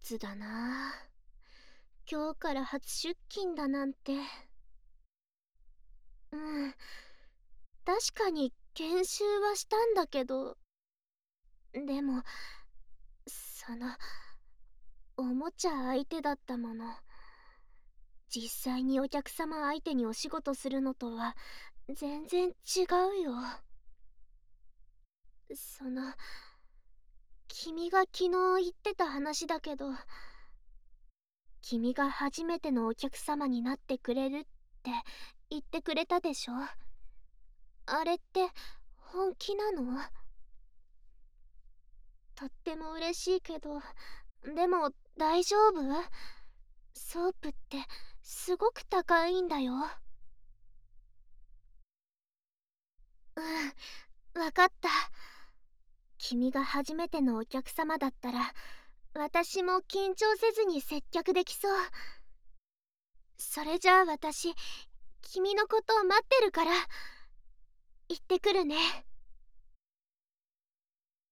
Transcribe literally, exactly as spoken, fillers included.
つだな。今日から初出勤だなんて。うん、確かに研修はしたんだけど、でもそのおもちゃ相手だったもの。実際にお客様相手にお仕事するのとは全然違うよ。その君が昨日言ってた話だけど、君が初めてのお客様になってくれるって言ってくれたでしょ。あれって本気なの？とっても嬉しいけど、でも大丈夫？ソープってすごく高いんだよ。うん、わかった。君が初めてのお客様だったら私も緊張せずに接客できそう。それじゃあ私、君のことを待ってるから。行ってくるね。